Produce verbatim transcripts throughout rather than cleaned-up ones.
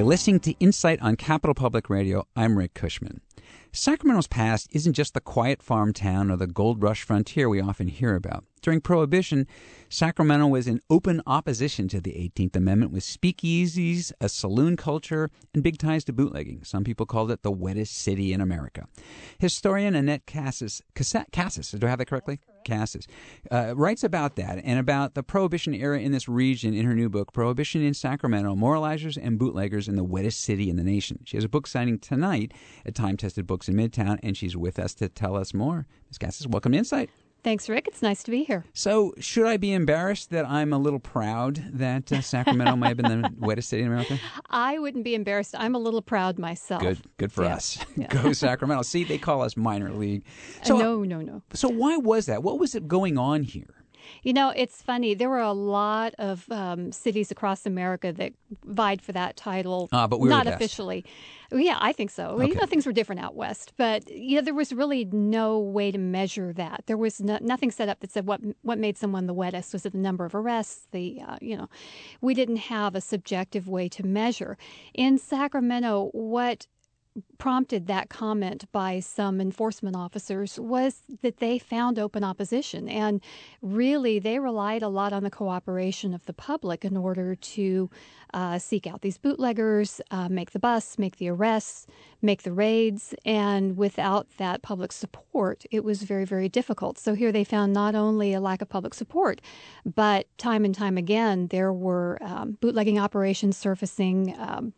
You're listening to Insight on Capital Public Radio. I'm Rick Cushman. Sacramento's past isn't just the quiet farm town or the gold rush frontier we often hear about. During Prohibition, Sacramento was in open opposition to the eighteenth Amendment with speakeasies, a saloon culture, and big ties to bootlegging. Some people called it the wettest city in America. Historian Annette Cassis, Cassis, do I have that correctly? Cassis, uh, writes about that and about the Prohibition era in this region in her new book, Prohibition in Sacramento, Moralizers and Bootleggers in the Wettest City in the Nation. She has a book signing tonight at Time Tested Books in Midtown, and she's with us to tell us more. Miz Cassis, welcome to Insight. Thanks, Rick. It's nice to be here. So, should I be embarrassed that I'm a little proud that uh, Sacramento might have been the wettest city in America? I wouldn't be embarrassed. I'm a little proud myself. Good. Good for yeah. us. Yeah. Go Sacramento. See, they call us minor league. So, uh, no, no, no. So why was that? What was it going on here? You know, it's funny. There were a lot of um, cities across America that vied for that title. Ah, but we were not the best. officially. Yeah, I think so. Okay. You know, things were different out west, but you know, there was really no way to measure that. There was no, nothing set up that said what what made someone the wettest. Was it the number of arrests? The uh, you know, we didn't have a subjective way to measure. In Sacramento, what prompted that comment by some enforcement officers was that they found open opposition, and really they relied a lot on the cooperation of the public in order to uh, seek out these bootleggers, uh, make the busts, make the arrests, make the raids, and without that public support, it was very, very difficult. So here they found not only a lack of public support, but time and time again there were um, bootlegging operations surfacing, um,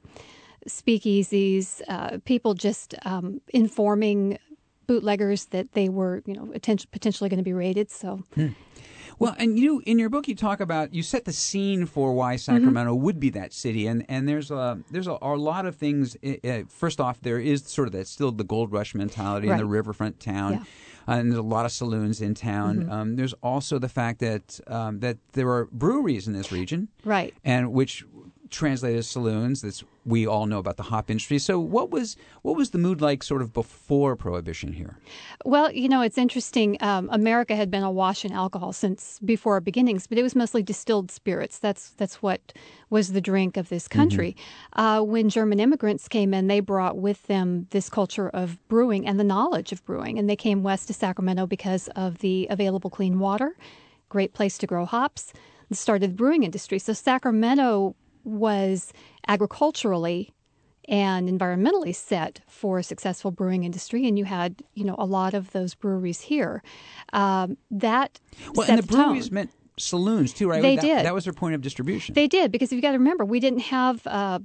speakeasies, uh, people just um, informing bootleggers that they were, you know, atten- potentially going to be raided. So, hmm. Well, and you in your book you talk about you set the scene for why Sacramento mm-hmm. would be that city, and and there's a there's a, a lot of things. Uh, first off, there is sort of that still the gold rush mentality right. in the riverfront town. Yeah. Uh, and there's a lot of saloons in town. Mm-hmm. Um, there's also the fact that um, that there are breweries in this region, right, and which translated as saloons. That's we all know about the hop industry. So what was what was the mood like sort of before Prohibition here? Well, you know, it's interesting. Um, America had been awash in alcohol since before our beginnings, but it was mostly distilled spirits. That's that's what was the drink of this country. Mm-hmm. Uh, when German immigrants came in, they brought with them this culture of brewing and the knowledge of brewing, and they came west to Sacramento because of the available clean water, great place to grow hops, and started the brewing industry. So Sacramento was agriculturally and environmentally set for a successful brewing industry, and you had, you know, a lot of those breweries here. Um, that well, set and the tone. breweries meant saloons too, right? They that, did. That was their point of distribution. They did, because you've got to remember, we didn't have uh,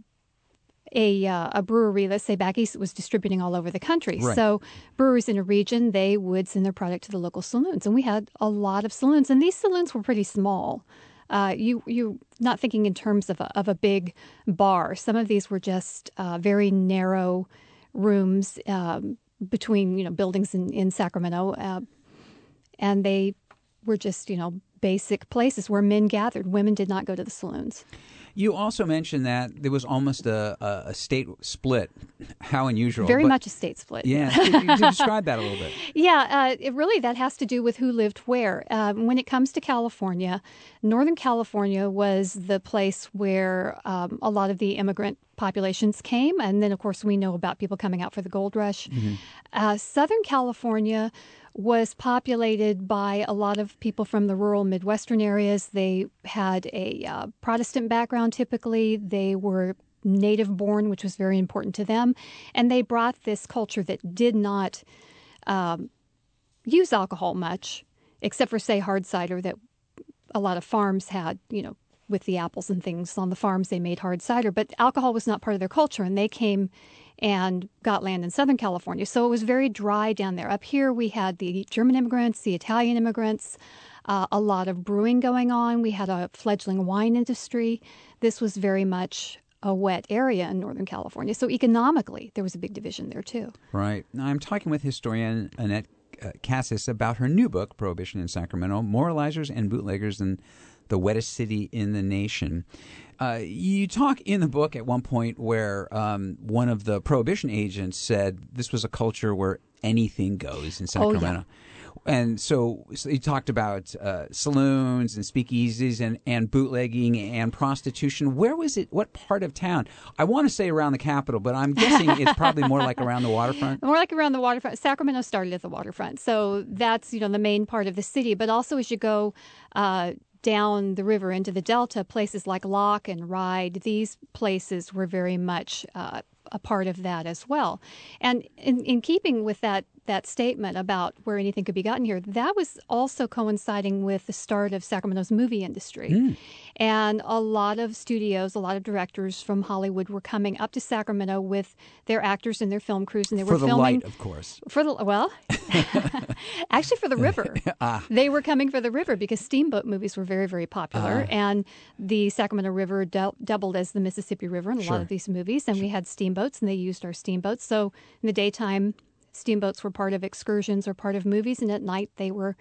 a uh, a brewery, let's say back east, that was distributing all over the country. Right. So breweries in a region, they would send their product to the local saloons, and we had a lot of saloons, and these saloons were pretty small. Uh, you you not thinking in terms of a, of a big bar. Some of these were just uh, very narrow rooms um, between you know buildings in in Sacramento, uh, and they were just you know basic places where men gathered. Women did not go to the saloons. You also mentioned that there was almost a, a, a state split. How unusual. Very but, much a state split. Yeah. Could you describe that a little bit? Yeah, uh, it really that has to do with who lived where. Um, when it comes to California, Northern California was the place where um, a lot of the immigrant populations came. And then, of course, we know about people coming out for the gold rush. Mm-hmm. Uh, Southern California was populated by a lot of people from the rural Midwestern areas. They had a uh, Protestant background typically. They were native born, which was very important to them. And they brought this culture that did not um, use alcohol much, except for, say, hard cider that a lot of farms had, you know, with the apples and things on the farms, they made hard cider. But alcohol was not part of their culture, and they came and got land in Southern California. So it was very dry down there. Up here, we had the German immigrants, the Italian immigrants, uh, a lot of brewing going on. We had a fledgling wine industry. This was very much a wet area in Northern California. So economically, there was a big division there, too. Right. Now, I'm talking with historian Annette uh, Cassis about her new book, Prohibition in Sacramento, Moralizers and Bootleggers in the Wettest City in the Nation. Uh, you talk in the book at one point where um, one of the Prohibition agents said this was a culture where anything goes in Sacramento. Oh, yeah. And so, so you talked about uh, saloons and speakeasies and, and bootlegging and prostitution. Where was it? What part of town? I want to say around the Capitol, but I'm guessing it's probably more like around the waterfront. More like around the waterfront. Sacramento started at the waterfront, so that's you know the main part of the city. But also as you go uh, down the river into the Delta, places like Locke and Ryde, these places were very much uh, a part of that as well. And in, in keeping with that that statement about where anything could be gotten here, that was also coinciding with the start of Sacramento's movie industry. Mm. And a lot of studios, a lot of directors from Hollywood were coming up to Sacramento with their actors and their film crews, and they for were the filming light, of course. For the well, actually for the river. ah. They were coming for the river because steamboat movies were very, very popular, ah. and the Sacramento River dou- doubled as the Mississippi River in a sure. lot of these movies, and sure. we had steamboats, and they used our steamboats. So in the daytime, steamboats were part of excursions or part of movies, and at night they were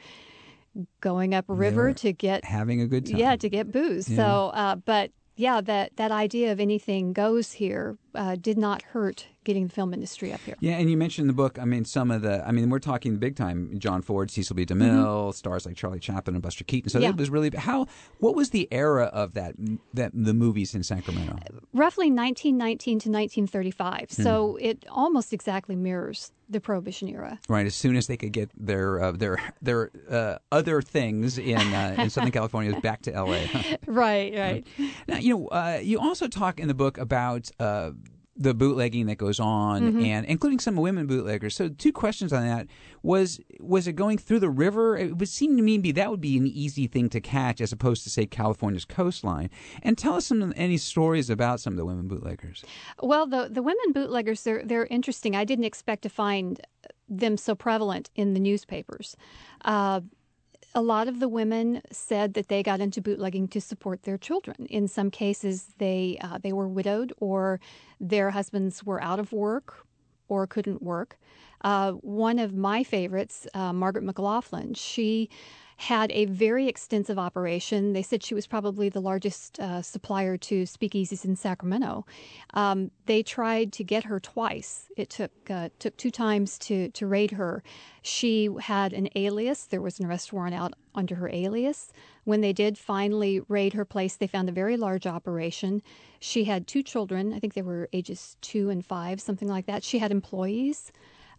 going up a river to get having a good time. Yeah, to get booze. Yeah. So, uh, but yeah, that that idea of anything goes here uh, did not hurt getting the film industry up here. Yeah, and you mentioned in the book, I mean, some of the, I mean, we're talking big time, John Ford, Cecil B. DeMille, mm-hmm. stars like Charlie Chaplin and Buster Keaton. So yeah. it was really, how, what was the era of that, that the movies in Sacramento? Roughly nineteen nineteen to nineteen thirty-five. Mm. So it almost exactly mirrors the Prohibition era. Right, as soon as they could get their uh, their their uh, other things in uh, in Southern California back to L A. Right, right. Now, you know, uh, you also talk in the book about uh, the bootlegging that goes on, mm-hmm. and including some women bootleggers. So, two questions on that: was was it going through the river? It would seem to me be that would be an easy thing to catch, as opposed to say California's coastline. And tell us some any stories about some of the women bootleggers. Well, the the women bootleggers they're they're interesting. I didn't expect to find them so prevalent in the newspapers. Uh, A lot of the women said that they got into bootlegging to support their children. In some cases, they uh, they were widowed, or their husbands were out of work or couldn't work. Uh, one of my favorites, uh, Margaret McLaughlin, she had a very extensive operation. They said she was probably the largest uh, supplier to speakeasies in Sacramento. Um, they tried to get her twice. It took uh, took two times to, to raid her. She had an alias. There was an arrest warrant out under her alias. When they did finally raid her place, they found a very large operation. She had two children. I think they were ages two and five, something like that. She had employees.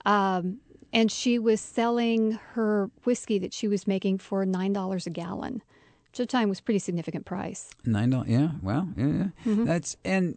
Um, And she was selling her whiskey that she was making for nine dollars a gallon, which at the time was a pretty significant price. Nine dollars, yeah, well, yeah, yeah. Mm-hmm. That's and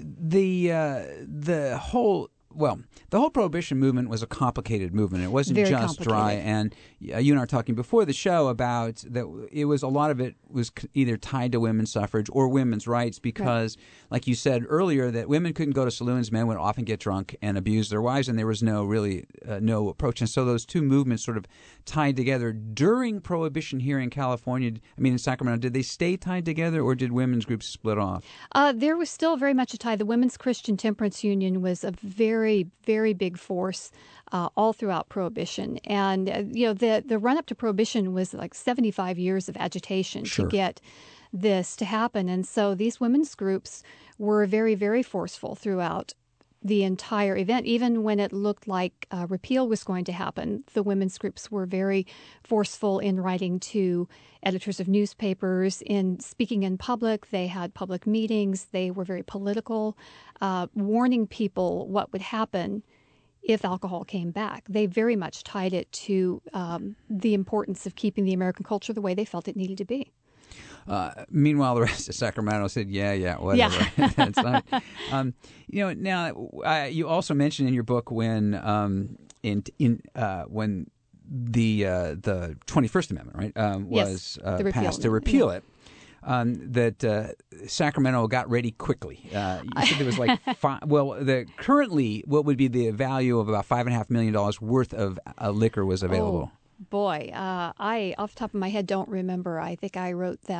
the uh, the whole well, the whole Prohibition movement was a complicated movement. It wasn't Very just dry. And uh, you and I were talking before the show about that. It was a lot of it was either tied to women's suffrage or women's rights because, right. like you said earlier, that women couldn't go to saloons. Men would often get drunk and abuse their wives, and there was no really uh, no approach. And so those two movements sort of tied together during Prohibition here in California. I mean, in Sacramento, did they stay tied together, or did women's groups split off? Uh, there was still very much a tie. The Women's Christian Temperance Union was a very Very, very big force uh, all throughout Prohibition. And, uh, you know, the, the run-up to Prohibition was like seventy-five years of agitation sure. to get this to happen. And so these women's groups were very, very forceful throughout the entire event. Even when it looked like uh, repeal was going to happen, the women's groups were very forceful in writing to editors of newspapers, in speaking in public. They had public meetings. They were very political, uh, warning people what would happen if alcohol came back. They very much tied it to um, the importance of keeping the American culture the way they felt it needed to be. Uh, meanwhile, the rest of Sacramento said, yeah, yeah, whatever. Yeah. That's not, um, you know, now, uh, you also mentioned in your book when um, in in uh, when the uh, the twenty-first Amendment, right, um, was yes, uh, passed to repeal it, um, that uh, Sacramento got ready quickly. Uh, you said there was like five, well, the currently what would be the value of about five and a half million dollars worth of uh, liquor was available. Oh. Boy, uh, I, off the top of my head, don't remember. I think I wrote that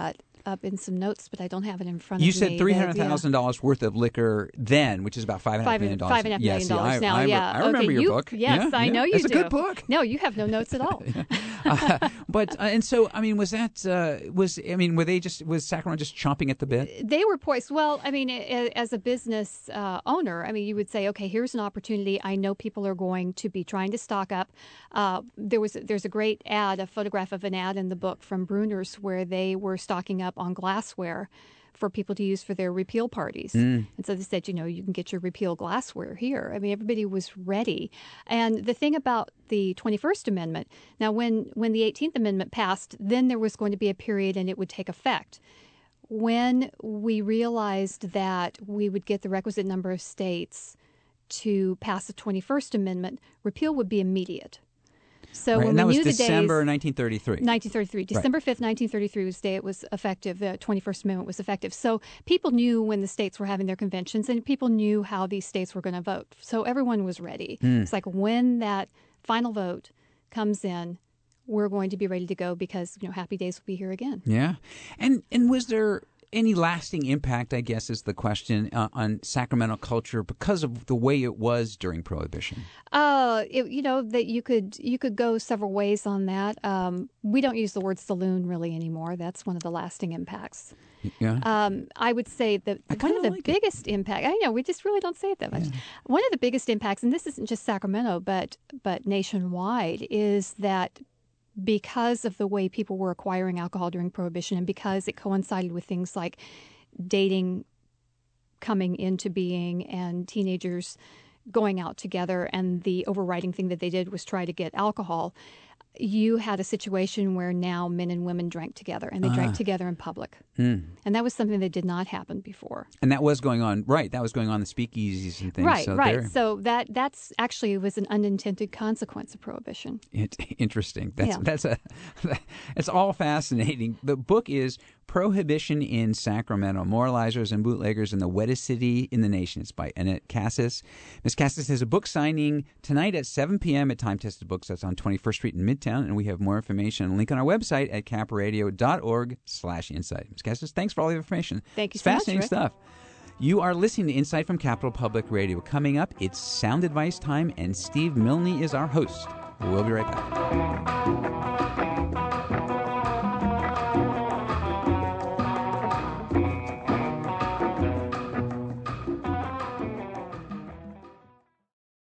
up in some notes, but I don't have it in front you of me. You said three hundred thousand dollars yeah. worth of liquor then, which is about five and a half million dollars. Five and a half yeah, million see, dollars I, now. I, yeah, I remember okay, your you, book. Yes, yeah, I yeah. know you it's do. It's a good book. No, you have no notes at all. uh, but uh, and so I mean, was that uh, was I mean, were they just was Sacramento just chomping at the bit? They were poised. Well, I mean, as a business uh, owner, I mean, you would say, okay, here's an opportunity. I know people are going to be trying to stock up. Uh, there was there's a great ad, a photograph of an ad in the book from Bruner's where they were stocking up on glassware for people to use for their repeal parties. Mm. And so they said, you know, you can get your repeal glassware here. I mean, everybody was ready. And the thing about the twenty-first Amendment, now when, when the eighteenth Amendment passed, then there was going to be a period and it would take effect. When we realized that we would get the requisite number of states to pass the twenty-first Amendment, repeal would be immediate. So right, when and that we was knew December the days, nineteen thirty-three. nineteen thirty-three. December fifth, nineteen thirty-three was the day it was effective. The twenty-first Amendment was effective. So people knew when the states were having their conventions, and people knew how these states were going to vote. So everyone was ready. Mm. It's like when that final vote comes in, we're going to be ready to go because, you know, Happy Days will be here again. Yeah. And and was there any lasting impact, I guess, is the question, uh, on Sacramento culture because of the way it was during Prohibition? Uh, it, you know, that you could you could go several ways on that. Um, we don't use the word saloon really anymore. That's one of the lasting impacts. Yeah. Um, I would say that one of the like biggest impact. I know we just really don't say it that much. Yeah. One of the biggest impacts, and this isn't just Sacramento, but but nationwide, is that because of the way people were acquiring alcohol during Prohibition and because it coincided with things like dating coming into being and teenagers going out together, and the overriding thing that they did was try to get alcohol, you had a situation where now men and women drank together, and they uh, drank together in public. Hmm. And that was something that did not happen before. And that was going on, right, that was going on in the speakeasies and things. Right, so right. So that that's actually was an unintended consequence of Prohibition. It's interesting. That's yeah. that's a it's all fascinating. The book is Prohibition in Sacramento, Moralizers and Bootleggers in the Wettest City in the Nation. It's by Annette Cassis. Miz Cassis has a book signing tonight at seven p.m. at Time Tested Books. That's on twenty-first Street in Midtown. And we have more information and a link on our website at capradio.org slash insight. Miz Cassis, thanks for all the information. Thank you it's so fascinating much, stuff. You are listening to Insight from Capital Public Radio. Coming up, it's Sound Advice time, and Steve Milne is our host. We'll be right back.